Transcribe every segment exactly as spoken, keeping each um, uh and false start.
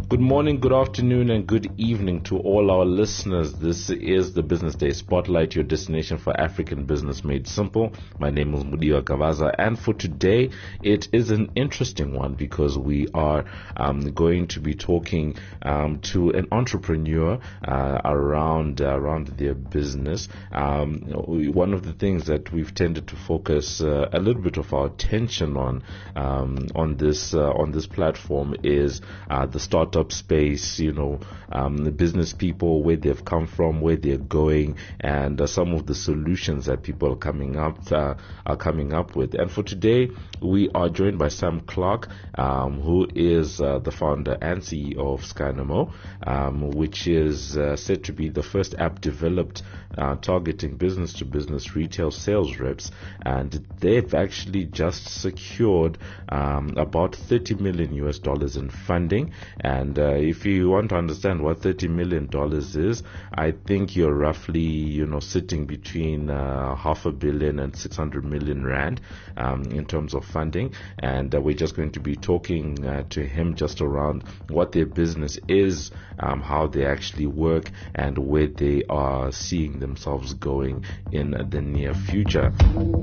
Good morning, good afternoon, and good evening to all our listeners. This is the Business Day Spotlight, your destination for African business made simple. My name is Mudiwa Kavaza, and for today, it is an interesting one because we are um, going to be talking um, to an entrepreneur uh, around uh, around their business. Um, one of the things that we've tended to focus uh, a little bit of our attention on um, on this uh, on this platform is uh, the startup space, you know, um, the business people, where they've come from, where they're going, and uh, some of the solutions that people are coming up uh, are coming up with. And for today, we are joined by Sam Clark, um, who is uh, the founder and C E O of Skynamo, um, which is uh, said to be the first app developed uh, targeting business-to-business retail sales reps, and they've actually just secured um, about thirty million U S dollars in funding. And uh, if you want to understand what thirty million dollars is, I think you're roughly, you know, sitting between uh, half a billion and six hundred million rand um, in terms of funding. And uh, we're just going to be talking uh, to him just around what their business is, um, how they actually work, and where they are seeing themselves going in the near future.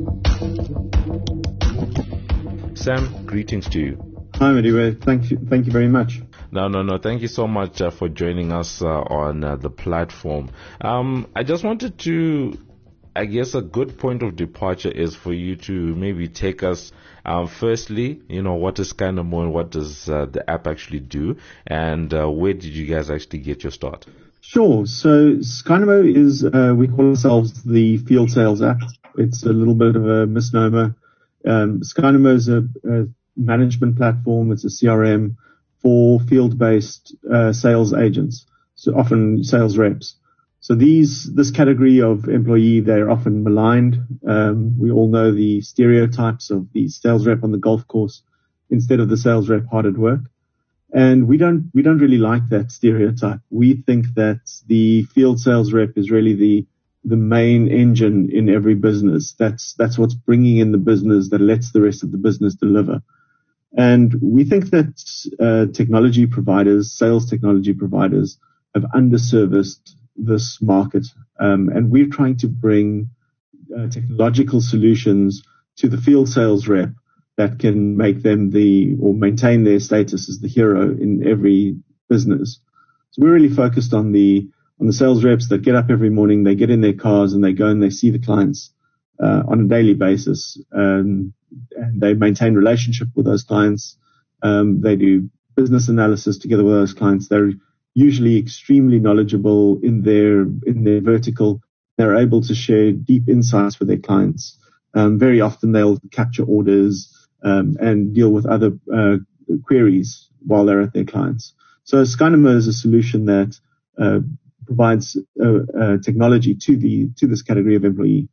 Sam, greetings to you. Hi, Mudiwa. Thank you. Thank you very much. No, no, no. Thank you so much uh, for joining us uh, on uh, the platform. Um, I just wanted to, I guess a good point of departure is for you to maybe take us, um, firstly, you know, what is Skynamo and what does uh, the app actually do, and uh, where did you guys actually get your start? Sure. So Skynamo is, uh, we call ourselves the field sales app. It's a little bit of a misnomer. Um, Skynamo is a, a management platform. It's a C R M for field-based uh, sales agents, so often sales reps. So these, this category of employee, they're often maligned. Um, we all know the stereotypes of the sales rep on the golf course instead of the sales rep hard at work. And we don't, we don't really like that stereotype. We think that the field sales rep is really the, the main engine in every business. That's, that's what's bringing in the business that lets the rest of the business deliver. And we think that uh, technology providers, sales technology providers, have underserviced this market. Um, and we're trying to bring uh, technological solutions to the field sales rep that can make them the, or maintain their status as the hero in every business. So we're really focused on the, on the sales reps that get up every morning, they get in their cars and they go and they see the clients uh, on a daily basis. Um, and they maintain relationship with those clients. Um, they do business analysis together with those clients. They're usually extremely knowledgeable in their, in their vertical. They're able to share deep insights with their clients. Um, very often they'll capture orders, um, and deal with other, uh, queries while they're at their clients. So Skynamo is a solution that, uh, provides, uh, uh, technology to the, to this category of employee.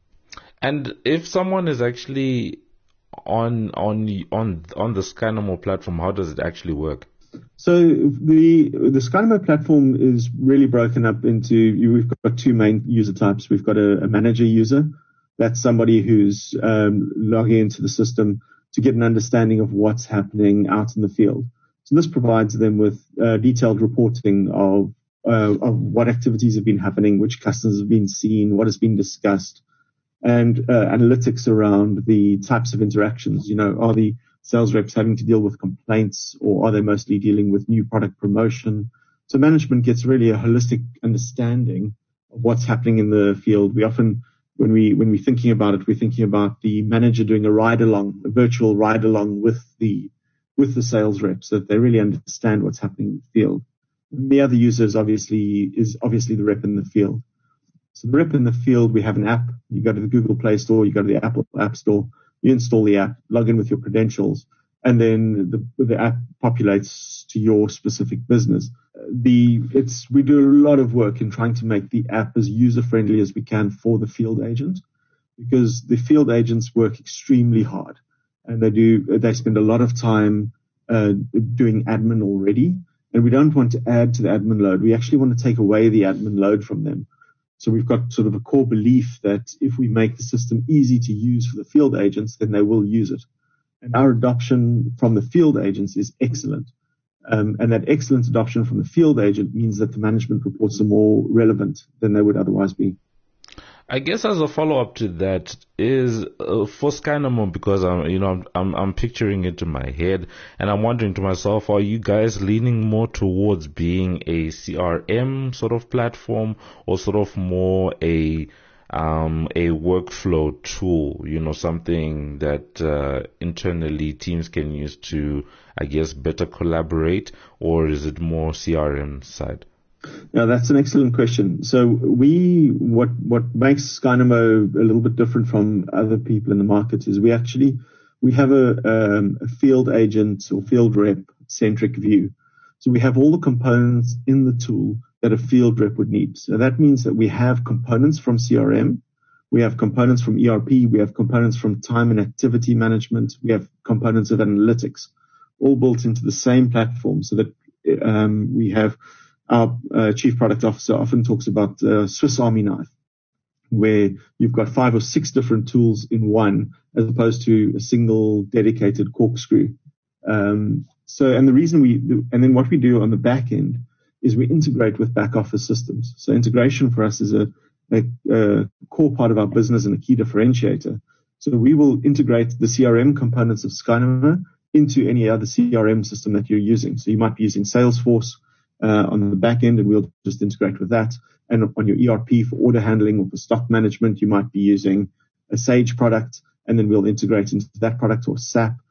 And if someone is actually on on on on the Skynamo platform, how does it actually work? So the the Skynamo platform is really broken up into, we've got two main user types. We've got a, a manager user. That's somebody who's um, logging into the system to get an understanding of what's happening out in the field. So this provides them with uh, detailed reporting of uh, of what activities have been happening, which customers have been seen, what has been discussed, and uh, analytics around the types of interactions. You know, are the sales reps having to deal with complaints, or are they mostly dealing with new product promotion? So management gets really a holistic understanding of what's happening in the field. We often, when we when we're thinking about it, we're thinking about the manager doing a ride along, a virtual ride along with the with the sales reps, so that they really understand what's happening in the field. And the other user is obviously is obviously the rep in the field. So the rep in the field, we have an app. You go to the Google Play Store, you go to the Apple App Store, you install the app, log in with your credentials, and then the, the app populates to your specific business. The it's we do a lot of work in trying to make the app as user friendly as we can for the field agent, because the field agents work extremely hard, and they do they spend a lot of time uh, doing admin already, and we don't want to add to the admin load. We actually want to take away the admin load from them. So we've got sort of a core belief that if we make the system easy to use for the field agents, then they will use it. And our adoption from the field agents is excellent. Um, and that excellent adoption from the field agent means that the management reports are more relevant than they would otherwise be. I guess as a follow-up to that is uh, for Skynamo, because I'm, you know, I'm, I'm, I'm picturing it in my head, and I'm wondering to myself, are you guys leaning more towards being a C R M sort of platform, or sort of more a um, a workflow tool? You know, something that uh, internally teams can use to, I guess, better collaborate, or is it more C R M side? Yeah, that's an excellent question. So we, what, what makes Skynamo a little bit different from other people in the market is we actually, we have a, um, a field agent or field rep centric view. So we have all the components in the tool that a field rep would need. So that means that we have components from C R M. We have components from E R P. We have components from time and activity management. We have components of analytics, all built into the same platform, so that, um, we have, Our uh, chief product officer often talks about uh, Swiss Army knife, where you've got five or six different tools in one, as opposed to a single dedicated corkscrew. Um, so, and the reason we, and then what we do on the back end is we integrate with back office systems. So integration for us is a, a, a core part of our business and a key differentiator. So we will integrate the C R M components of Skynamo into any other C R M system that you're using. So you might be using Salesforce Uh, on the back end, and we'll just integrate with that. And on your E R P for order handling or for stock management, you might be using a Sage product, and then we'll integrate into that product or S A P,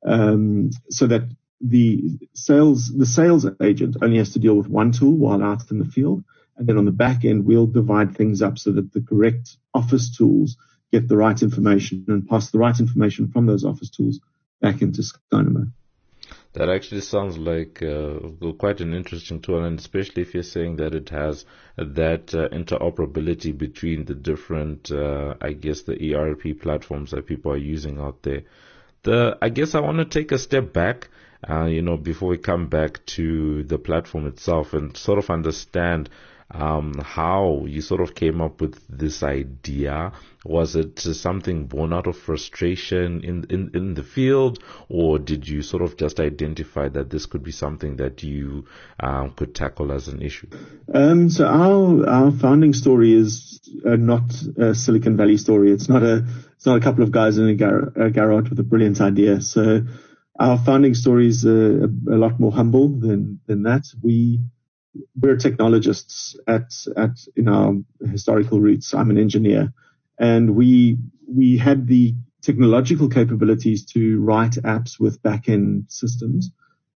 um, so that the sales the sales agent only has to deal with one tool while out in the field. And then on the back end, we'll divide things up so that the correct office tools get the right information and pass the right information from those office tools back into Skynamo. That actually sounds like uh, quite an interesting tool, and especially if you're saying that it has that uh, interoperability between the different, uh, I guess, the E R P platforms that people are using out there. The I guess I want to take a step back, uh, you know, before we come back to the platform itself and sort of understand um, how you sort of came up with this idea. Was it something born out of frustration in, in, in the field, or did you sort of just identify that this could be something that you um, could tackle as an issue? Um, so our our founding story is uh, not a Silicon Valley story. It's not a it's not a couple of guys in a, gar- a garage with a brilliant idea. So our founding story is a, a lot more humble than than that. We we're technologists at at in our historical roots. I'm an engineer. And we we had the technological capabilities to write apps with back-end systems.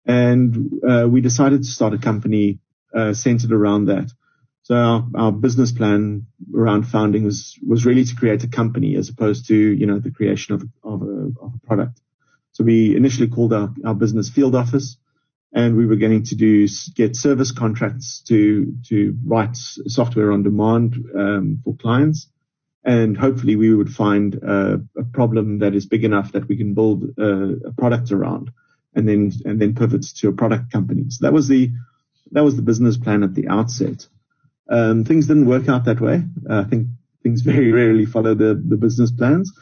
And uh, we decided to start a company uh, centered around that. So our, our business plan around founding was, was really to create a company as opposed to, you know, the creation of, of, a, of a product. So we initially called our, our business Field Office, and we were going to do get service contracts to to write software on demand um, for clients. And hopefully we would find uh, a problem that is big enough that we can build uh, a product around, and then and then pivot to a product company. So that was the that was the business plan at the outset. Um, things didn't work out that way. Uh, I think things very rarely follow the, the business plans.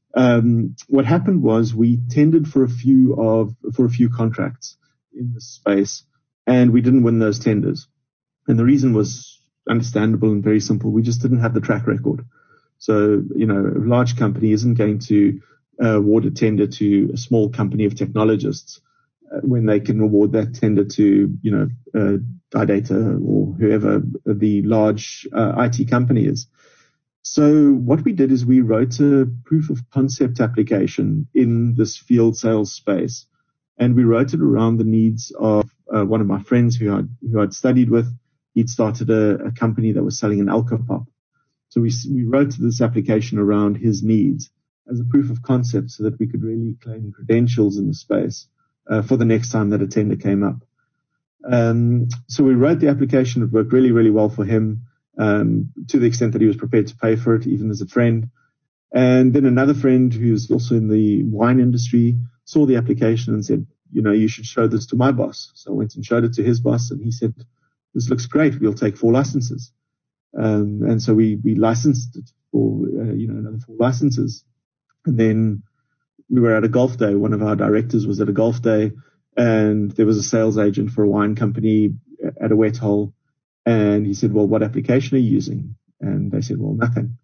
Um, what happened was we tendered for a few of for a few contracts in this space, and we didn't win those tenders. And the reason was understandable and very simple. We just didn't have the track record. So, you know, a large company isn't going to uh, award a tender to a small company of technologists uh, when they can award that tender to, you know, uh, Didata or whoever the large uh, I T company is. So what we did is we wrote a proof of concept application in this field sales space, and we wrote it around the needs of uh, one of my friends who I'd, who I'd studied with. He'd started a, a company that was selling an alcopop. So we, we wrote this application around his needs as a proof of concept so that we could really claim credentials in the space uh, for the next time that a tender came up. Um, so we wrote the application. It worked really, really well for him, um, to the extent that he was prepared to pay for it, even as a friend. And then another friend who's also in the wine industry saw the application and said, you know, you should show this to my boss. So I went and showed it to his boss, and he said, this looks great. We'll take four licenses. Um, and so we, we licensed it for, uh, you know, another four licenses. And then we were at a golf day. One of our directors was at a golf day, and there was a sales agent for a wine company at a wet hole. And he said, well, what application are you using? And they said, well, nothing.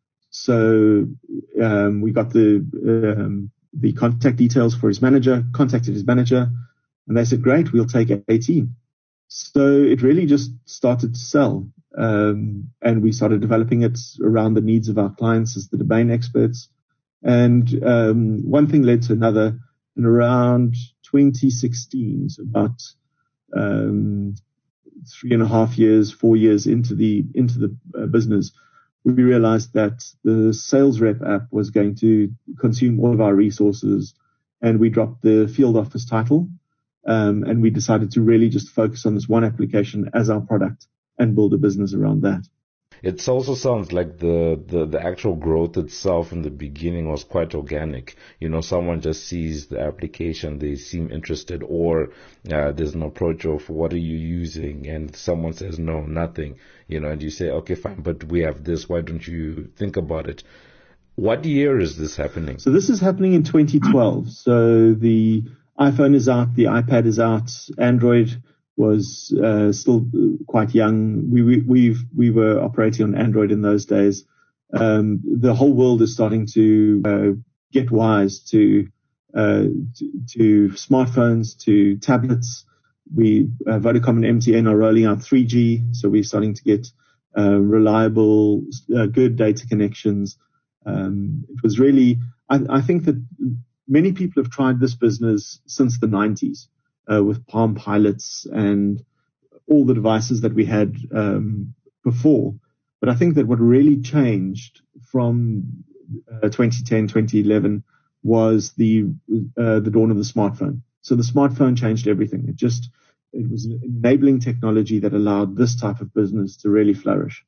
So um, we got the um, the contact details for his manager, contacted his manager, and they said, great, we'll take eighteen. So it really just started to sell. Um, and we started developing it around the needs of our clients as the domain experts. And um, one thing led to another. And around twenty sixteen, so about um, three and a half years, four years into the into the uh, business, we realized that the sales rep app was going to consume all of our resources, and we dropped the field office title, um, and we decided to really just focus on this one application as our product and build a business around that. It also sounds like the, the, the actual growth itself in the beginning was quite organic. You know, someone just sees the application, they seem interested, or uh, there's an approach of what are you using, and someone says no, nothing. You know, and you say, okay, fine, but we have this. Why don't you think about it? What year is this happening? So this is happening in twenty twelve. So the iPhone is out, the iPad is out, Android was uh, still quite young. We, we we've we were operating on Android in those days. Um, the whole world is starting to uh, get wise to, uh, to to smartphones, to tablets. We uh, Vodacom and M T N are rolling out three G, so we're starting to get uh, reliable, uh, good data connections. Um, it was really, I, I think that many people have tried this business since the nineties. Uh, with Palm Pilots and all the devices that we had um, before. But I think that what really changed from uh, twenty ten, twenty eleven was the uh, the dawn of the smartphone. So the smartphone changed everything. It just, it was an enabling technology that allowed this type of business to really flourish.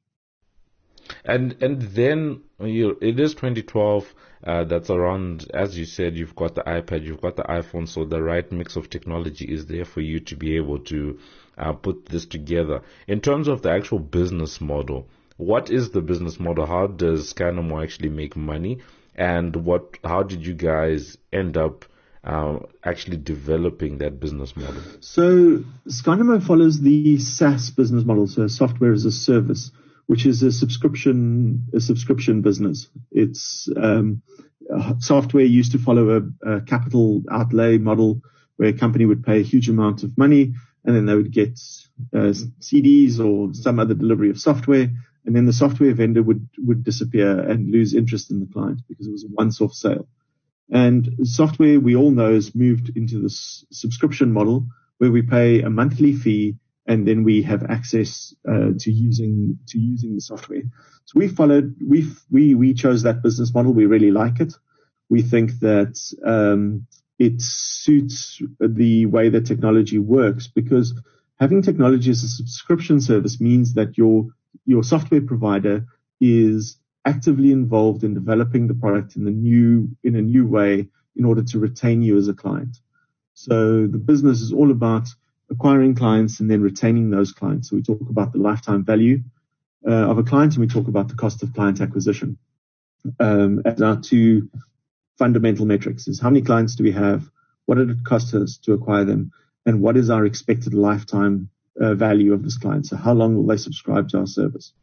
And and then you, it is twenty twelve. Uh, that's around, as you said, you've got the iPad, you've got the iPhone, so the right mix of technology is there for you to be able to uh, put this together. In terms of the actual business model, what is the business model? How does Skynamo actually make money? And what? How did you guys end up uh, actually developing that business model? So Skynamo follows the SaaS business model, so software as a service, which is a subscription, a subscription business. It's um, software used to follow a, a capital outlay model where a company would pay a huge amount of money and then they would get uh, C Ds or some other delivery of software, and then the software vendor would, would disappear and lose interest in the client because it was a once-off sale. And software, we all know, has moved into this subscription model where we pay a monthly fee and then we have access uh, to using to using the software. So we followed, we we we chose that business model. We really like it. We think that um, it suits the way that technology works, because having technology as a subscription service means that your your software provider is actively involved in developing the product in the new in a new way in order to retain you as a client. So the business is all about acquiring clients and then retaining those clients. So we talk about the lifetime value uh, of a client, and we talk about the cost of client acquisition. Um, as our two fundamental metrics is how many clients do we have, what did it cost us to acquire them, and what is our expected lifetime uh, value of this client? So how long will they subscribe to our service?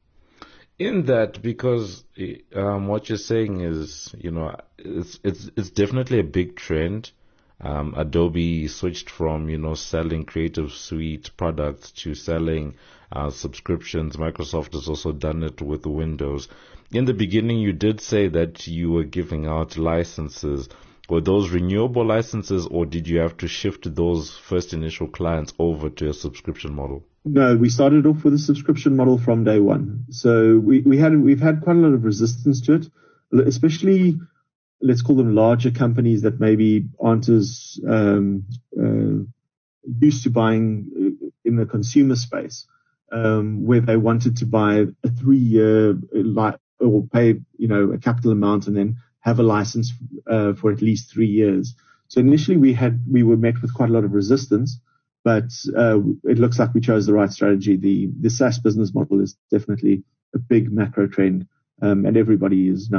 In that, because um, what you're saying is, you know, it's it's it's definitely a big trend. Um, Adobe switched from, you know, selling Creative Suite products to selling uh, subscriptions. Microsoft has also done it with Windows. In the beginning, you did say that you were giving out licenses. Were those renewable licenses, or did you have to shift those first initial clients over to a subscription model? No, we started off with a subscription model from day one. So we, we had we've had quite a lot of resistance to it, especially, let's call them larger companies that maybe aren't as um, uh, used to buying in the consumer space, um, where they wanted to buy a three-year li- or pay, you know, a capital amount and then have a license uh, for at least three years. So initially we had we were met with quite a lot of resistance, but uh, it looks like we chose the right strategy. The the SaaS business model is definitely a big macro trend, um, and everybody is now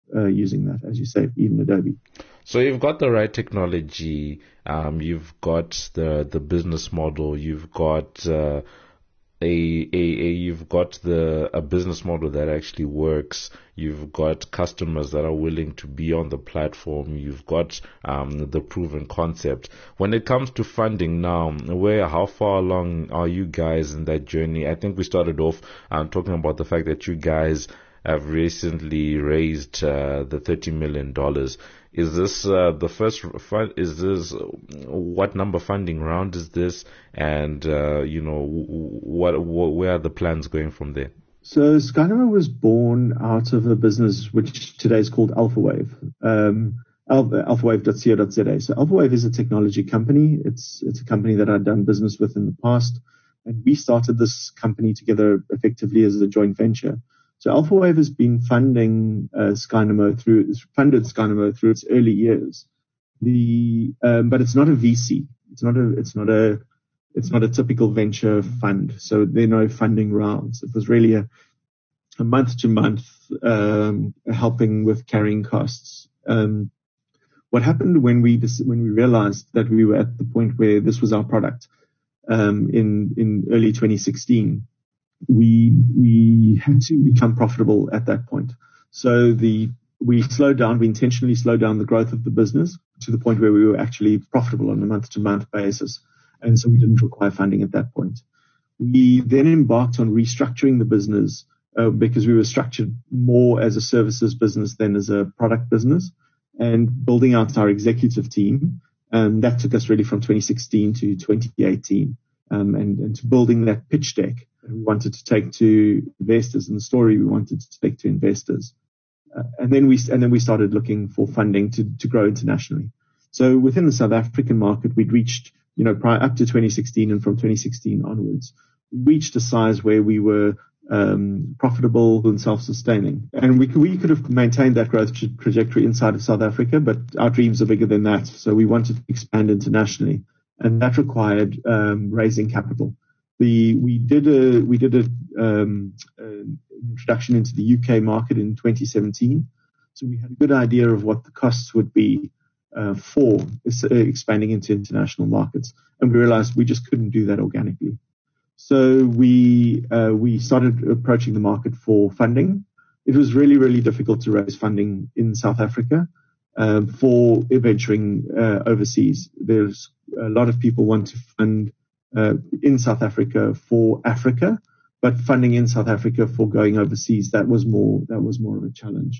uh, using that, as you say, even Adobe. So you've got the right technology, um, you've got the the business model, you've got uh, a, a a you've got the a business model that actually works. You've got customers that are willing to be on the platform. You've got um, the proven concept. When it comes to funding now, where how far along are you guys in that journey? I think we started off um, talking about the fact that you guys have recently raised uh, the thirty million dollars. Is this uh, the first fund? Is this what number funding round is this? And uh, you know, what, what where are the plans going from there? So Skynamo was born out of a business which today is called AlphaWave, um, alphawave dot co dot za. So AlphaWave is a technology company. It's it's a company that I'd done business with in the past, and we started this company together effectively as a joint venture. So AlphaWave has been funding uh, Skynamo through funded Skynamo through its early years. The um, but it's not a V C. It's not a it's not a it's not a typical venture fund. So there are no funding rounds. It was really a a month to month um, helping with carrying costs. Um, what happened when we when we realized that we were at the point where this was our product um, in in early twenty sixteen. We we had to become profitable at that point. So the we slowed down. We intentionally slowed down the growth of the business to the point where we were actually profitable on a month-to-month basis, and so we didn't require funding at that point. We then embarked on restructuring the business uh, because we were structured more as a services business than as a product business, and building out our executive team. And that took us really from twenty sixteen to twenty eighteen, um, and, and to building that pitch deck we wanted to take to investors, and the story we wanted to take to investors. Uh, and then we, and then we started looking for funding to, to grow internationally. So within the South African market, we'd reached, you know, prior up to twenty sixteen, and from twenty sixteen onwards, we reached a size where we were, um, profitable and self-sustaining. And we could, we could have maintained that growth tra- trajectory inside of South Africa, but our dreams are bigger than that. So we wanted to expand internationally, and that required, um, raising capital. The, we did a, we did a, um, an introduction into the U K market in twenty seventeen. So we had a good idea of what the costs would be, uh, for expanding into international markets. And we realized we just couldn't do that organically. So we, uh, we started approaching the market for funding. It was really, really difficult to raise funding in South Africa, um, for venturing, uh, overseas. There's a lot of people want to fund Uh, in South Africa for Africa, but funding in South Africa for going overseas, that was more, that was more of a challenge.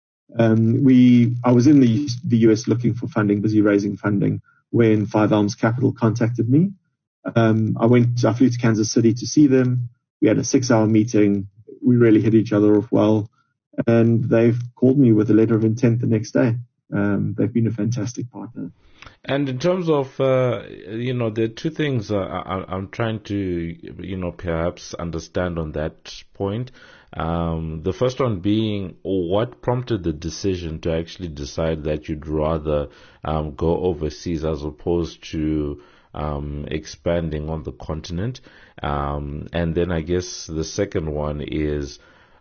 Um, we, I was in the, the U S looking for funding, busy raising funding, when Five Elms Capital contacted me. Um, I went, I flew to Kansas City to see them. We had a six hour meeting. We really hit each other off well, and they've called me with a letter of intent the next day. Um, they've been a fantastic partner. And in terms of, uh, you know, there are two things uh, I, I'm trying to, you know, perhaps understand on that point. Um, the first one being, what prompted the decision to actually decide that you'd rather um, go overseas as opposed to um, expanding on the continent? Um, and then I guess the second one is,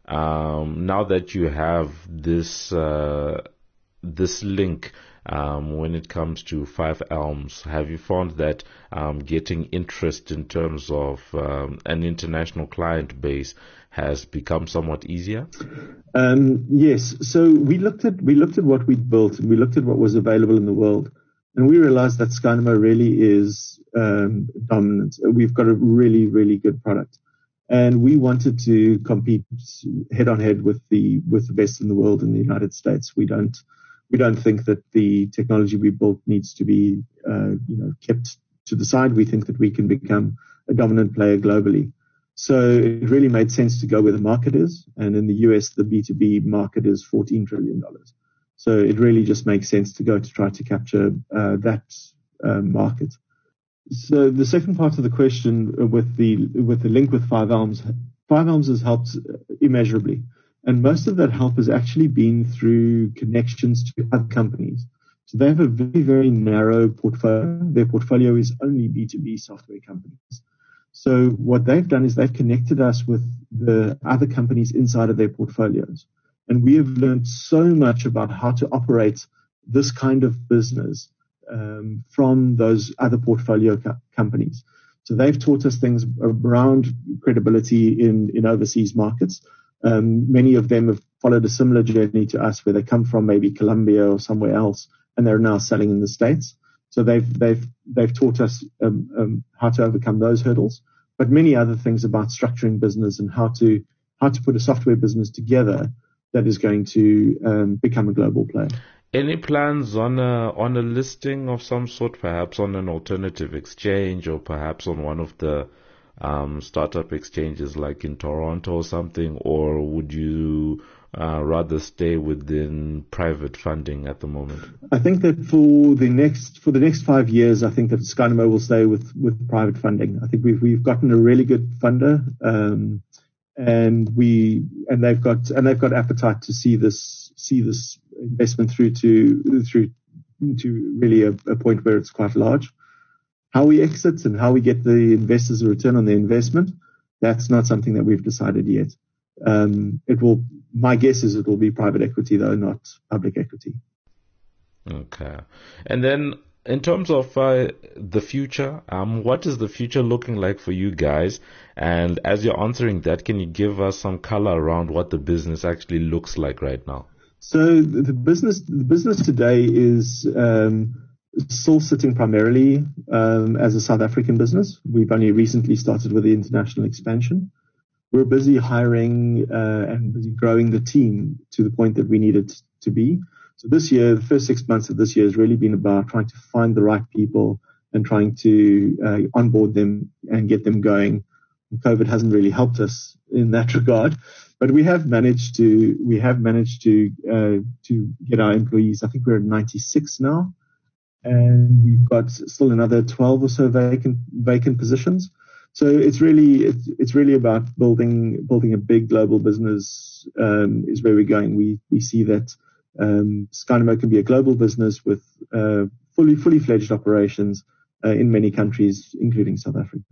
um, now that you have this uh, this link, Um, when it comes to Five Elms, have you found that um, getting interest in terms of um, an international client base has become somewhat easier? Um, yes. So we looked at we looked at what we'd built, and we looked at what was available in the world, and we realized that Skynamo really is um, dominant. We've got a really, really good product, and we wanted to compete head on head with the with the best in the world in the United States. We don't. We don't think that the technology we built needs to be, uh, you know, kept to the side. We think that we can become a dominant player globally. So it really made sense to go where the market is. And in the U S, the B two B market is fourteen trillion dollars. So it really just makes sense to go to try to capture uh, that uh, market. So the second part of the question with the with the link with Five Elms, Five Elms has helped immeasurably. And most of that help has actually been through connections to other companies. So they have a very, very narrow portfolio. Their portfolio is only B two B software companies. So what they've done is they've connected us with the other companies inside of their portfolios. And we have learned so much about how to operate this kind of business um, from those other portfolio co- companies. So they've taught us things around credibility in, in overseas markets. Um, many of them have followed a similar journey to us, where they come from maybe Colombia or somewhere else, and they're now selling in the States. So they've they've they've taught us um, um, how to overcome those hurdles, but many other things about structuring business and how to how to put a software business together that is going to um, become a global player. Any plans on a on a listing of some sort, perhaps on an alternative exchange, or perhaps on one of the um, startup exchanges like in Toronto or something, or would you uh, rather stay within private funding at the moment? I think that for the next for the next five years, I think that Skynamo will stay with, with private funding. I think we've we've gotten a really good funder, um, and we and they've got and they've got appetite to see this see this investment through to through to really a, a point where it's quite large. How we exit and how we get the investors a return on their investment, that's not something that we've decided yet. Um, it will. My guess is it will be private equity, though, not public equity. Okay. And then in terms of uh, the future, um, what is the future looking like for you guys? And as you're answering that, can you give us some color around what the business actually looks like right now? So the business, the business today is um, still sitting primarily um, as a South African business. We've only recently started with the international expansion. We're busy hiring uh, and busy growing the team to the point that we need it to be. So this year, the first six months of this year has really been about trying to find the right people and trying to uh, onboard them and get them going. COVID hasn't really helped us in that regard, but we have managed to we have managed to uh, to get our employees. I think we're at ninety-six now, and we've got still another twelve or so vacant vacant positions. So it's really it's, it's really about building building a big global business um, is where we're going. We we see that um, Skynamo can be a global business with uh, fully fully fledged operations uh, in many countries, including South Africa.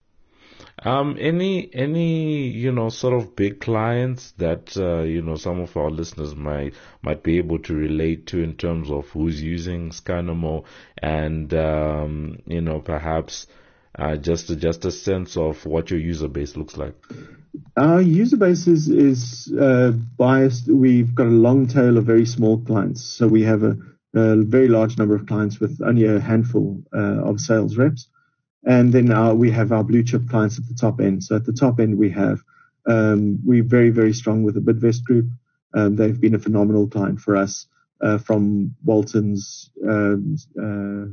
Um, any any you know sort of big clients that uh, you know some of our listeners might might be able to relate to in terms of who's using Skynamo, and um, you know perhaps. Uh, just just a sense of what your user base looks like. Our user base is, is uh, biased. We've got a long tail of very small clients. So we have a, a very large number of clients with only a handful uh, of sales reps. And then our, we have our blue chip clients at the top end. So at the top end, we have, um, we're very, very strong with the Bidvest Group. Um, they've been a phenomenal client for us uh, from Walton's, um, uh,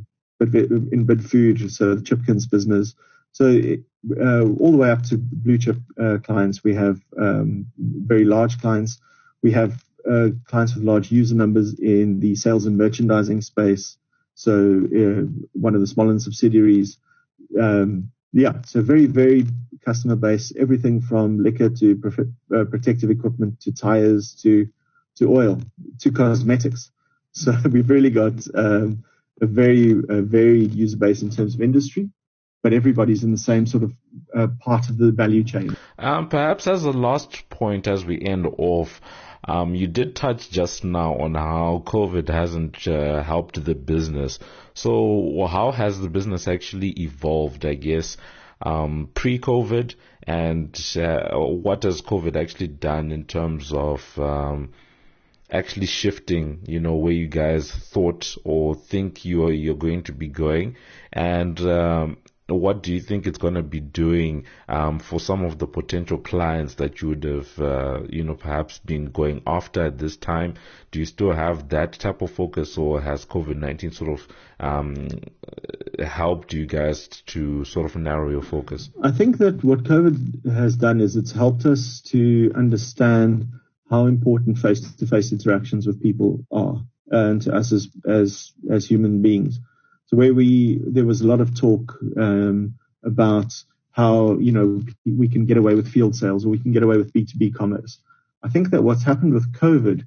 in Bidfood, so the Chipkins business. So uh, all the way up to blue chip uh, clients, we have um, very large clients. We have uh, clients with large user numbers in the sales and merchandising space. So uh, one of the Smollan subsidiaries. Um, yeah, so very, very customer base, everything from liquor to prof- uh, protective equipment to tires to to oil to cosmetics. So we've really got um, a very a varied user base in terms of industry, but everybody's in the same sort of uh, part of the value chain. Um, perhaps as a last point as we end off, um, you did touch just now on how COVID hasn't uh, helped the business. So how has the business actually evolved, I guess, um, pre-COVID, and uh, what has COVID actually done in terms of um, actually shifting, you know, where you guys thought or think you're you're going to be going, and um, what do you think it's going to be doing um, for some of the potential clients that you would have, uh, you know, perhaps been going after at this time? Do you still have that type of focus, or has COVID nineteen sort of um, helped you guys to sort of narrow your focus? I think that what COVID has done is it's helped us to understand how important face-to-face interactions with people are, and to us as as as human beings. So where we there was a lot of talk um, about how you know we can get away with field sales or we can get away with B two B commerce. I think that what's happened with COVID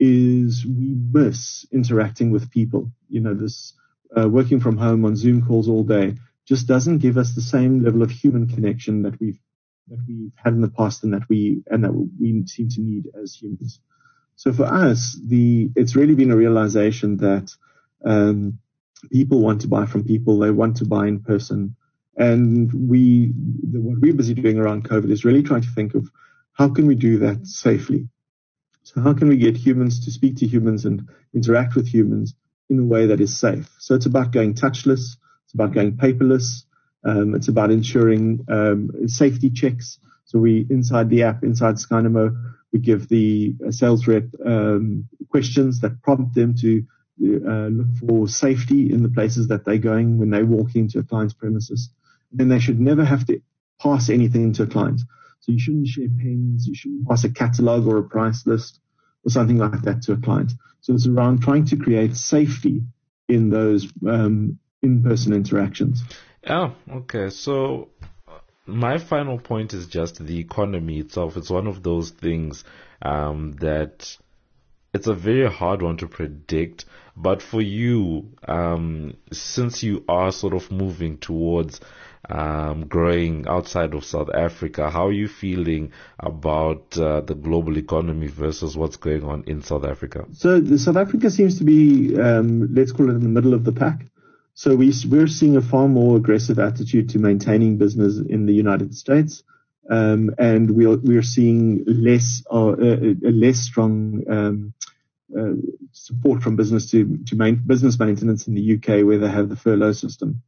is we miss interacting with people. You know, this uh, working from home on Zoom calls all day just doesn't give us the same level of human connection that we've that we've had in the past and that we and that we seem to need as humans. So for us, the it's really been a realization that um, people want to buy from people. They want to buy in person. And we, the, what we're busy doing around COVID is really trying to think of how can we do that safely? So how can we get humans to speak to humans and interact with humans in a way that is safe? So it's about going touchless. It's about going paperless. Um, it's about ensuring um, safety checks. So we, inside the app, inside Skynamo, we give the sales rep um, questions that prompt them to uh, look for safety in the places that they're going when they walk into a client's premises. Then they should never have to pass anything to a client. So you shouldn't share pens, you shouldn't pass a catalog or a price list or something like that to a client. So it's around trying to create safety in those um, in-person interactions. Oh, okay. So my final point is just the economy itself. It's one of those things um, that it's a very hard one to predict. But for you, um, since you are sort of moving towards um, growing outside of South Africa, how are you feeling about uh, the global economy versus what's going on in South Africa? So the South Africa seems to be, um, let's call it in the middle of the pack. So we, we're seeing a far more aggressive attitude to maintaining business in the United States. Um, and we're, we're seeing less, uh, a, a less strong, um, uh, support from business to, to main, business maintenance in the U K, where they have the furlough system.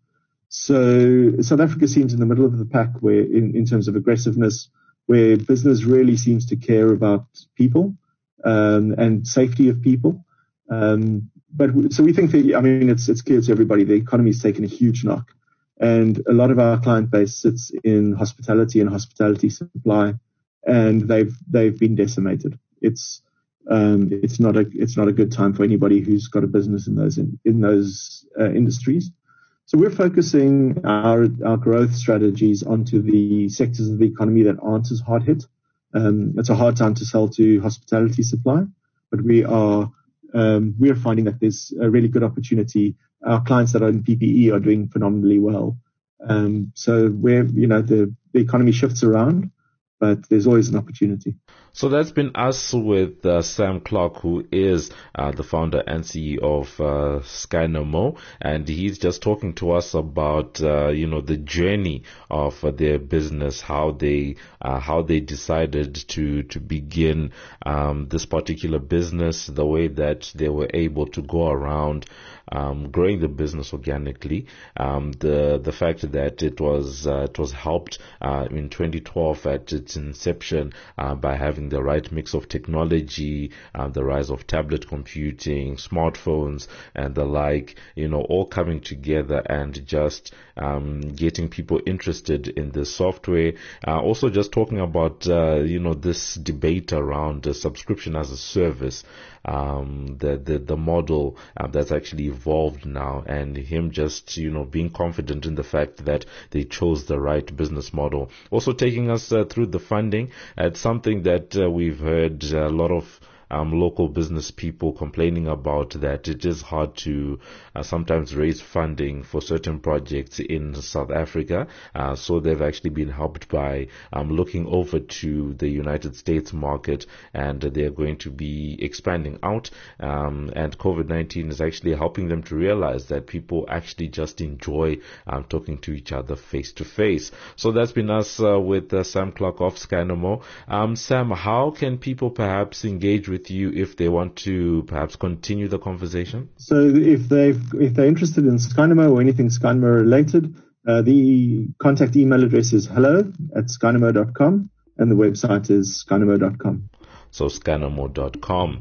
So South Africa seems in the middle of the pack where in, in terms of aggressiveness, where business really seems to care about people, um, and safety of people. Um, but so we think that, I mean, it's, it's clear to everybody, the economy's taken a huge knock, and a lot of our client base sits in hospitality and hospitality supply, and they've, they've been decimated. It's, um, it's not a, it's not a good time for anybody who's got a business in those, in, in those, uh, industries. So we're focusing our, our growth strategies onto the sectors of the economy that aren't as hard hit. Um, it's a hard time to sell to hospitality supply, but we are, um, we're finding that there's a really good opportunity. Our clients that are in P P E are doing phenomenally well. Um, so we're, you know, the, the economy shifts around, but there's always an opportunity. So that's been us with uh, Sam Clark, who is uh, the founder and C E O of uh, Skynamo, and he's just talking to us about uh, you know the journey of uh, their business, how they uh, how they decided to to begin um, this particular business, the way that they were able to go around um, growing the business organically, um, the the fact that it was uh, it was helped uh, in twenty twelve at its inception uh, by having the right mix of technology, uh, the rise of tablet computing, smartphones, and the like, you know, all coming together and just um, getting people interested in the software. Uh, also just talking about, uh, you know, this debate around uh, subscription as a service, um, the, the, the model uh, that's actually evolved now, and him just, you know, being confident in the fact that they chose the right business model. Also taking us uh, through the funding. It's something that uh, we've heard a lot of Um, local business people complaining about, that it is hard to uh, sometimes raise funding for certain projects in South Africa. Uh, so they've actually been helped by um, looking over to the United States market, and they're going to be expanding out. Um, and COVID nineteen is actually helping them to realize that people actually just enjoy um, talking to each other face to face. So that's been us uh, with uh, Sam Clark of Skynamo. Um, Sam, how can people perhaps engage with you if they want to perhaps continue the conversation? So if they've if they're interested in Skynamo or anything Skynamo related, uh, the contact email address is hello at skynamo dot com, and the website is skynamo dot com. So skynamo dot com.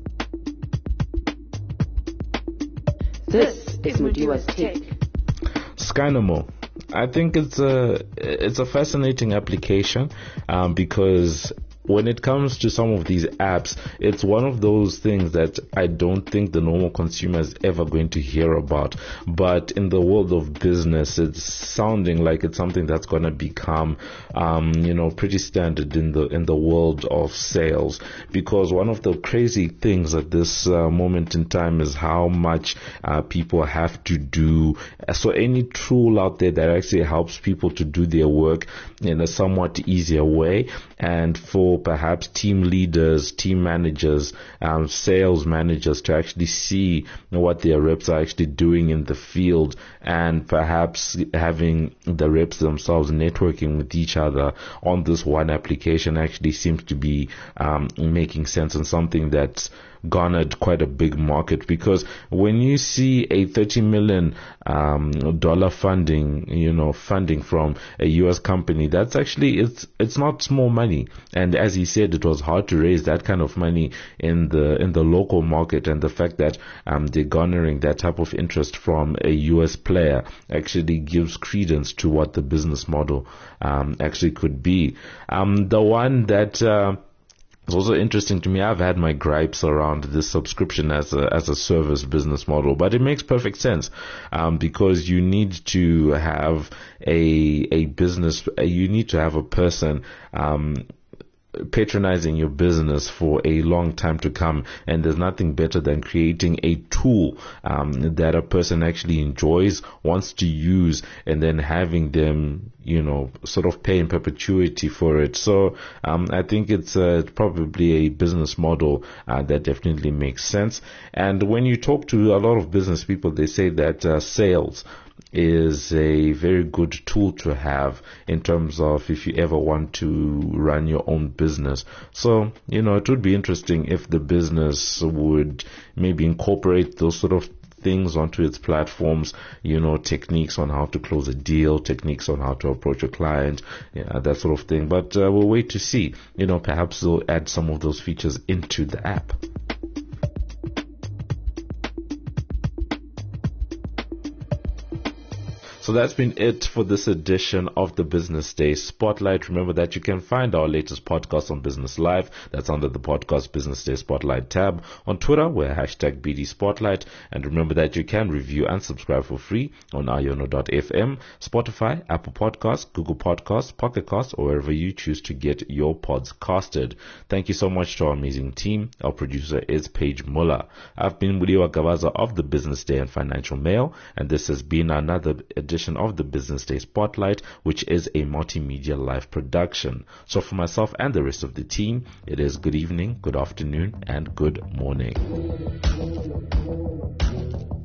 This is Mudiwa's Take. Skynamo. I think it's a it's a fascinating application um, because when it comes to some of these apps, it's one of those things that I don't think the normal consumer is ever going to hear about. But in the world of business, it's sounding like it's something that's going to become, um, you know, pretty standard in the in the world of sales. Because one of the crazy things at this uh, moment in time is how much uh, people have to do. So any tool out there that actually helps people to do their work in a somewhat easier way, and for for perhaps team leaders, team managers, um, sales managers to actually see what their reps are actually doing in the field, and perhaps having the reps themselves networking with each other on this one application actually seems to be um, making sense, and something that's garnered quite a big market. Because when you see a thirty million um, dollar funding, you know, funding from a U S company, that's actually, it's it's not small money. And as he said, it was hard to raise that kind of money in the in the local market, and the fact that um, they're garnering that type of interest from a U S player actually gives credence to what the business model um, actually could be. Um, the one that uh, it's also interesting to me, I've had my gripes around this subscription as a as a service business model, but it makes perfect sense um, because you need to have a a business, you need to have a person um, patronizing your business for a long time to come, and there's nothing better than creating a tool um, that a person actually enjoys, wants to use, and then having them, you know, sort of pay in perpetuity for it. So um, I think it's uh, probably a business model uh, that definitely makes sense. And when you talk to a lot of business people, they say that uh, sales is a very good tool to have in terms of if you ever want to run your own business. So, you know, it would be interesting if the business would maybe incorporate those sort of things onto its platforms, you know, techniques on how to close a deal, techniques on how to approach a client, yeah, that sort of thing. But uh, we'll wait to see. You know, perhaps they'll add some of those features into the app. So that's been it for this edition of the Business Day Spotlight. Remember that you can find our latest podcast on Business Live. That's under the podcast Business Day Spotlight tab. On Twitter, we're hashtag B D Spotlight. And remember that you can review and subscribe for free on iono dot f m, Spotify, Apple Podcasts, Google Podcasts, Pocket Casts, or wherever you choose to get your pods casted. Thank you so much to our amazing team. Our producer is Paige Muller. I've been Mudiwa Gavaza of the Business Day and Financial Mail, and this has been another edition of the Business Day Spotlight, which is a multimedia live production. So for myself and the rest of the team, it is good evening, good afternoon, and good morning.